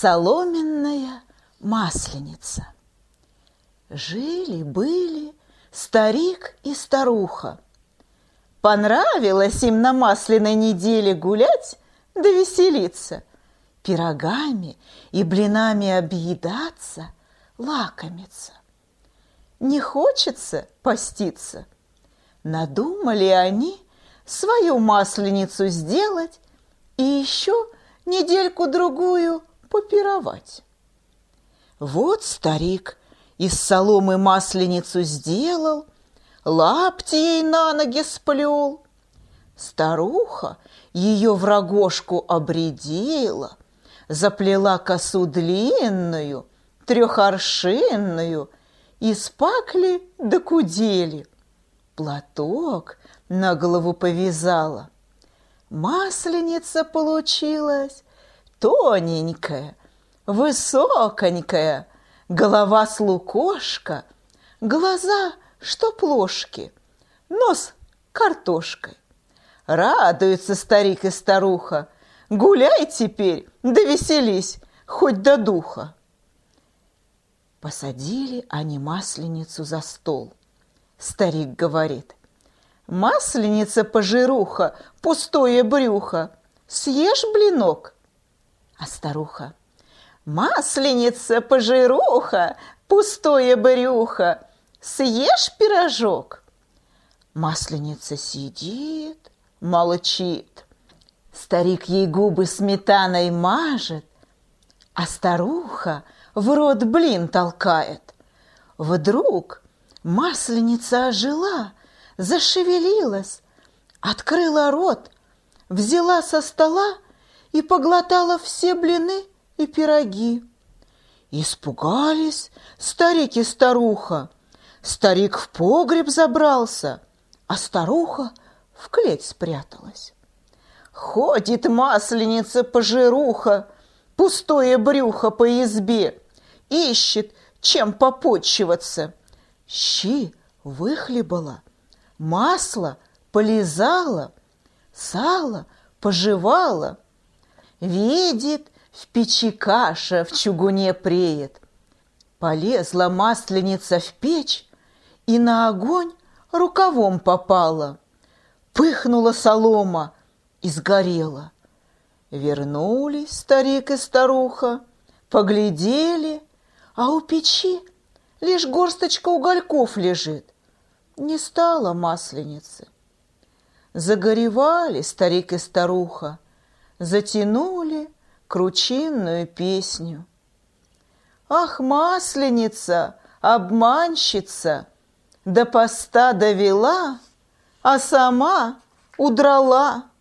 Соломенная масленица. Жили-были старик и старуха. Понравилось им на масляной неделе гулять да веселиться, пирогами и блинами объедаться, лакомиться. Не хочется поститься. Надумали они свою масленицу сделать и еще недельку-другую попировать. Вот старик из соломы масленицу сделал, лапти ей на ноги сплел. Старуха ее в рогожку обредила, заплела косу длинную, трехоршинную, из пакли до кудели. Платок на голову повязала. Масленица получилась тоненькая, высоконькая, голова с лукошка, глаза, что плошки, нос картошкой. Радуются старик и старуха. Гуляй теперь, да веселись, хоть до духа. Посадили они масленицу за стол. Старик говорит: масленица-пожируха, пустое брюхо, съешь блинок? А старуха: масленица-пожируха, пустое брюхо, съешь пирожок? Масленица сидит, молчит. Старик ей губы сметаной мажет, а старуха в рот блин толкает. Вдруг масленица ожила, зашевелилась, открыла рот, взяла со стола и поглотала все блины и пироги. Испугались старик и старуха. Старик в погреб забрался, а старуха в клеть спряталась. Ходит масленица-пожируха, пустое брюхо по избе, ищет, чем попотчеваться. Щи выхлебала, масло полизала, сало пожевала. Видит, в печи каша в чугуне преет. Полезла масленица в печь и на огонь рукавом попала. Пыхнула солома и сгорела. Вернулись старик и старуха, поглядели, а у печи лишь горсточка угольков лежит. Не стало масленицы. Загоревали старик и старуха, затянули кручинную песню. Ах, масленица, обманщица, до поста довела, а сама удрала.